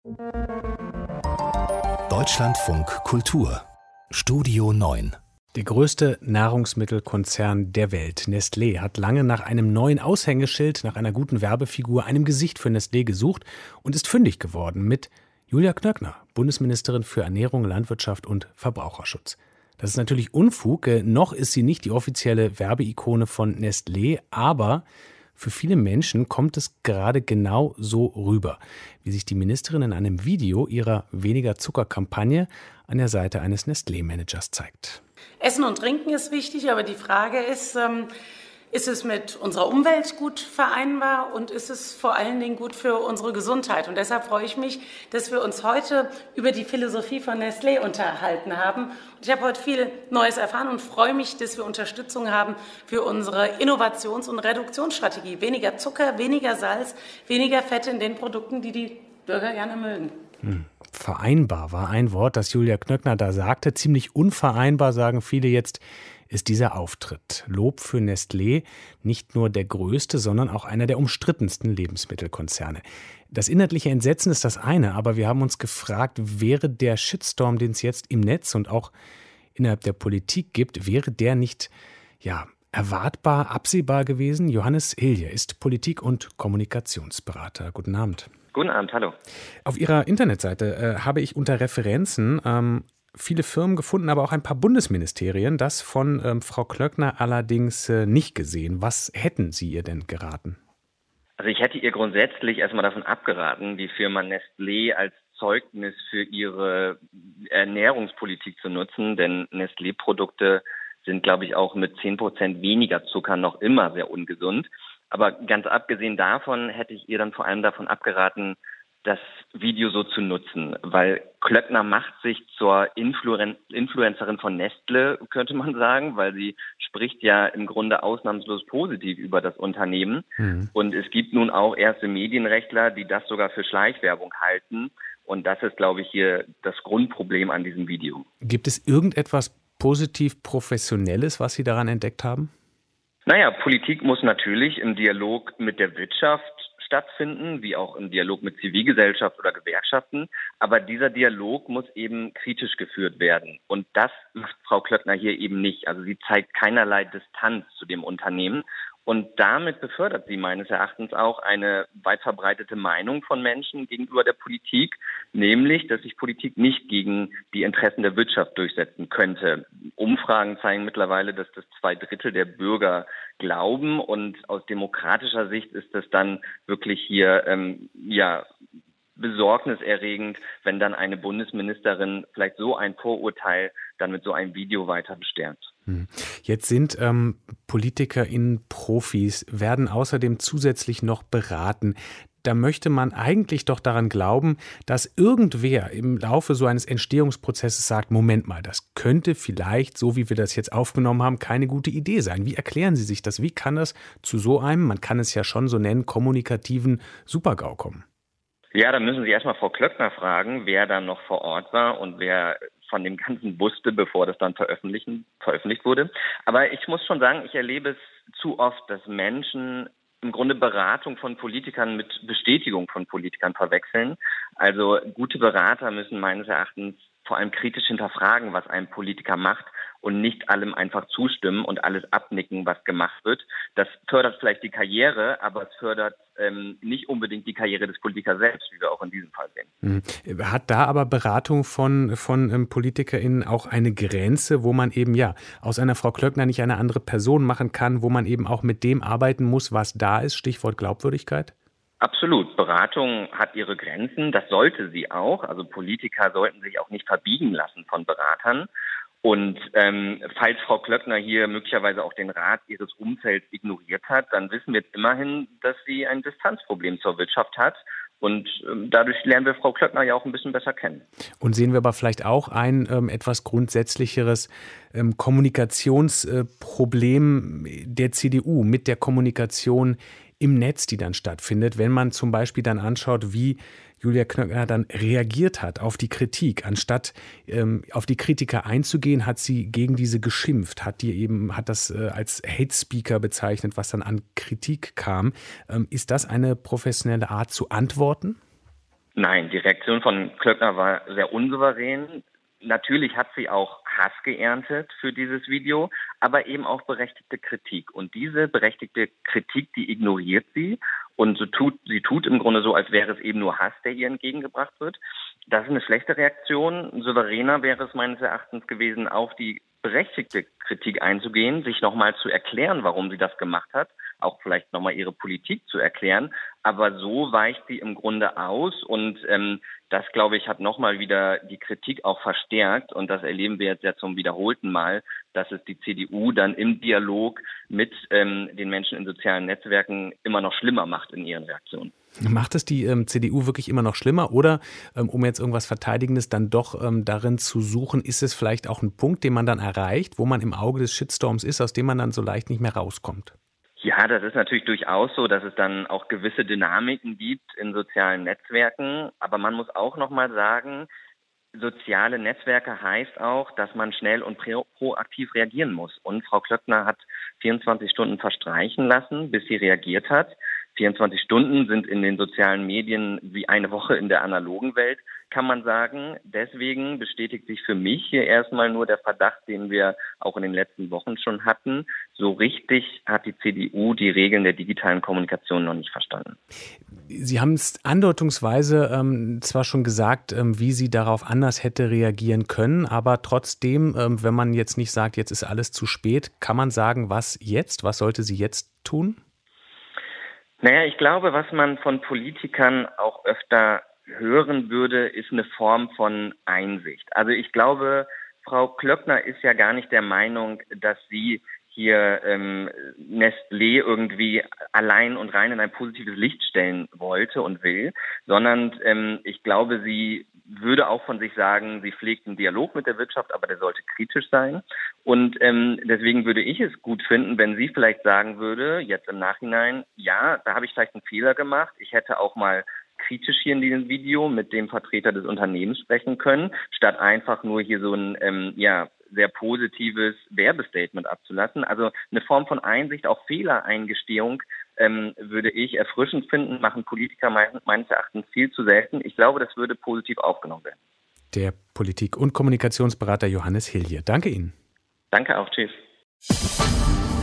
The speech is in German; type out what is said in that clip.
Deutschlandfunk Kultur Studio 9. Der größte Nahrungsmittelkonzern der Welt, Nestlé, hat lange nach einem neuen Aushängeschild, nach einer guten Werbefigur, einem Gesicht für Nestlé gesucht und ist fündig geworden mit Julia Klöckner, Bundesministerin für Ernährung, Landwirtschaft und Verbraucherschutz. Das ist natürlich Unfug, noch ist sie nicht die offizielle Werbeikone von Nestlé, aber für viele Menschen kommt es gerade genau so rüber, wie sich die Ministerin in einem Video ihrer Weniger-Zucker-Kampagne an der Seite eines Nestlé-Managers zeigt. Essen und Trinken ist wichtig, aber die Frage ist es mit unserer Umwelt gut vereinbar und ist es vor allen Dingen gut für unsere Gesundheit? Und deshalb freue ich mich, dass wir uns heute über die Philosophie von Nestlé unterhalten haben. Und ich habe heute viel Neues erfahren und freue mich, dass wir Unterstützung haben für unsere Innovations- und Reduktionsstrategie. Weniger Zucker, weniger Salz, weniger Fette in den Produkten, die die Bürger gerne mögen. Vereinbar war ein Wort, das Julia Klöckner da sagte. Ziemlich unvereinbar, sagen viele jetzt, ist dieser Auftritt. Lob für Nestlé, nicht nur der größte, sondern auch einer der umstrittensten Lebensmittelkonzerne. Das inhaltliche Entsetzen ist das eine, aber wir haben uns gefragt, wäre der Shitstorm, den es jetzt im Netz und auch innerhalb der Politik gibt, wäre der nicht, erwartbar, absehbar gewesen? Johannes Hilje ist Politik- und Kommunikationsberater. Guten Abend. Guten Abend, hallo. Auf Ihrer Internetseite habe ich unter Referenzen viele Firmen gefunden, aber auch ein paar Bundesministerien. Das von Frau Klöckner allerdings nicht gesehen. Was hätten Sie ihr denn geraten? Also ich hätte ihr grundsätzlich erstmal davon abgeraten, die Firma Nestlé als Zeugnis für ihre Ernährungspolitik zu nutzen, denn Nestlé-Produkte sind, glaube ich, auch mit 10% weniger Zucker noch immer sehr ungesund. Aber ganz abgesehen davon hätte ich ihr dann vor allem davon abgeraten, das Video so zu nutzen, weil Klöckner macht sich zur Influencerin von Nestle, könnte man sagen, weil sie spricht ja im Grunde ausnahmslos positiv über das Unternehmen. Und es gibt nun auch erste Medienrechtler, die das sogar für Schleichwerbung halten. Und das ist, glaube ich, hier das Grundproblem an diesem Video. Gibt es irgendetwas positiv Professionelles, was Sie daran entdeckt haben? Naja, Politik muss natürlich im Dialog mit der Wirtschaft stattfinden, wie auch im Dialog mit Zivilgesellschaft oder Gewerkschaften. Aber dieser Dialog muss eben kritisch geführt werden. Und das macht Frau Klöckner hier eben nicht. Also sie zeigt keinerlei Distanz zu dem Unternehmen. Und damit befördert sie meines Erachtens auch eine weit verbreitete Meinung von Menschen gegenüber der Politik, nämlich, dass sich Politik nicht gegen die Interessen der Wirtschaft durchsetzen könnte. Umfragen zeigen mittlerweile, dass das 2/3 der Bürger glauben, und aus demokratischer Sicht ist das dann wirklich hier besorgniserregend, wenn dann eine Bundesministerin vielleicht so ein Vorurteil dann mit so einem Video weiter bestärkt. Jetzt sind PolitikerInnen Profis, werden außerdem zusätzlich noch beraten. Da möchte man eigentlich doch daran glauben, dass irgendwer im Laufe so eines Entstehungsprozesses sagt, Moment mal, das könnte vielleicht, so wie wir das jetzt aufgenommen haben, keine gute Idee sein. Wie erklären Sie sich das? Wie kann das zu so einem, man kann es ja schon so nennen, kommunikativen Super-GAU kommen? Ja, da müssen Sie erstmal Frau Klöckner fragen, wer da noch vor Ort war und wer von dem Ganzen wusste, bevor das dann veröffentlicht wurde. Aber ich muss schon sagen, ich erlebe es zu oft, dass Menschen im Grunde Beratung von Politikern mit Bestätigung von Politikern verwechseln. Also gute Berater müssen meines Erachtens vor allem kritisch hinterfragen, was ein Politiker macht, und nicht allem einfach zustimmen und alles abnicken, was gemacht wird. Das fördert vielleicht die Karriere, aber es fördert nicht unbedingt die Karriere des Politikers selbst, wie wir auch in diesem Fall sehen. Hat da aber Beratung von PolitikerInnen auch eine Grenze, wo man eben aus einer Frau Klöckner nicht eine andere Person machen kann, wo man eben auch mit dem arbeiten muss, was da ist, Stichwort Glaubwürdigkeit? Absolut. Beratung hat ihre Grenzen. Das sollte sie auch. Also Politiker sollten sich auch nicht verbiegen lassen von Beratern. Und falls Frau Klöckner hier möglicherweise auch den Rat ihres Umfelds ignoriert hat, dann wissen wir jetzt immerhin, dass sie ein Distanzproblem zur Wirtschaft hat. Und dadurch lernen wir Frau Klöckner ja auch ein bisschen besser kennen. Und sehen wir aber vielleicht auch ein etwas grundsätzlicheres Kommunikationsproblem der CDU mit der Kommunikation im Netz, die dann stattfindet, wenn man zum Beispiel dann anschaut, wie Julia Klöckner dann reagiert hat auf die Kritik. Anstatt auf die Kritiker einzugehen, hat sie gegen diese geschimpft, hat das als Hate Speaker bezeichnet, was dann an Kritik kam. Ist das eine professionelle Art zu antworten? Nein, die Reaktion von Klöckner war sehr unsouverän. Natürlich hat sie auch Hass geerntet für dieses Video, aber eben auch berechtigte Kritik. Und diese berechtigte Kritik, die ignoriert sie. Und sie tut im Grunde so, als wäre es eben nur Hass, der ihr entgegengebracht wird. Das ist eine schlechte Reaktion. Souveräner wäre es meines Erachtens gewesen, auf die berechtigte Kritik einzugehen, sich nochmal zu erklären, warum sie das gemacht hat, auch vielleicht nochmal ihre Politik zu erklären. Aber so weicht sie im Grunde aus und das, glaube ich, hat nochmal wieder die Kritik auch verstärkt und das erleben wir jetzt ja zum wiederholten Mal, dass es die CDU dann im Dialog mit den Menschen in sozialen Netzwerken immer noch schlimmer macht in ihren Reaktionen. Macht es die CDU wirklich immer noch schlimmer oder, um jetzt irgendwas Verteidigendes dann doch darin zu suchen, ist es vielleicht auch ein Punkt, den man dann erreicht, wo man im Auge des Shitstorms ist, aus dem man dann so leicht nicht mehr rauskommt? Ja, das ist natürlich durchaus so, dass es dann auch gewisse Dynamiken gibt in sozialen Netzwerken. Aber man muss auch nochmal sagen, soziale Netzwerke heißt auch, dass man schnell und proaktiv reagieren muss. Und Frau Klöckner hat 24 Stunden verstreichen lassen, bis sie reagiert hat. 24 Stunden sind in den sozialen Medien wie eine Woche in der analogen Welt, kann man sagen. Deswegen bestätigt sich für mich hier erstmal nur der Verdacht, den wir auch in den letzten Wochen schon hatten. So richtig hat die CDU die Regeln der digitalen Kommunikation noch nicht verstanden. Sie haben es andeutungsweise zwar schon gesagt, wie sie darauf anders hätte reagieren können, aber trotzdem, wenn man jetzt nicht sagt, jetzt ist alles zu spät, kann man sagen, was jetzt? Was sollte sie jetzt tun? Naja, ich glaube, was man von Politikern auch öfter hören würde, ist eine Form von Einsicht. Also ich glaube, Frau Klöckner ist ja gar nicht der Meinung, dass sie hier Nestlé irgendwie allein und rein in ein positives Licht stellen wollte und will, sondern ich glaube, sie würde auch von sich sagen, sie pflegt einen Dialog mit der Wirtschaft, aber der sollte kritisch sein. Und deswegen würde ich es gut finden, wenn sie vielleicht sagen würde, jetzt im Nachhinein, ja, da habe ich vielleicht einen Fehler gemacht. Ich hätte auch mal kritisch hier in diesem Video mit dem Vertreter des Unternehmens sprechen können, statt einfach nur hier so ein sehr positives Werbestatement abzulassen. Also eine Form von Einsicht, auch Fehlereingestehung würde ich erfrischend finden, machen Politiker meines Erachtens viel zu selten. Ich glaube, das würde positiv aufgenommen werden. Der Politik- und Kommunikationsberater Johannes Hilje. Danke Ihnen. Danke auch. Tschüss.